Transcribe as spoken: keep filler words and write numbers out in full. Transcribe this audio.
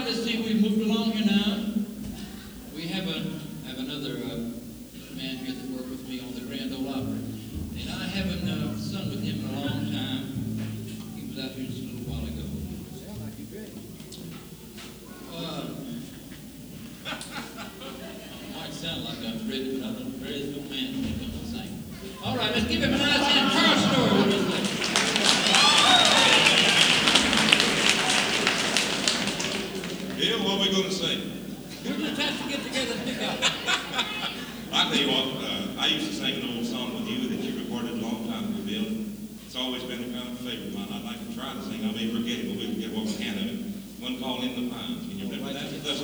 let's see, we've moved along here now. We have a have another uh, man here that worked with me on the Grand Ole Opry. And I haven't uh, sung with him in a long time. He was out here just a little while ago. Sound like you're ready. Uh, might sound like I'm ready, but I don't ready as no man when it comes to sing. All right, let's give him a nice hand. Carl Story with us there. Bill, what are we going to sing? We'll just have to get together and pick out. I tell you what, uh, I used to sing an old song with you that you recorded a long time ago, Bill. It's always been a kind of a favorite of mine. I'd like to try to sing. I may forget it, but we'll get what we can of it. One called In the Pines. Can you remember that?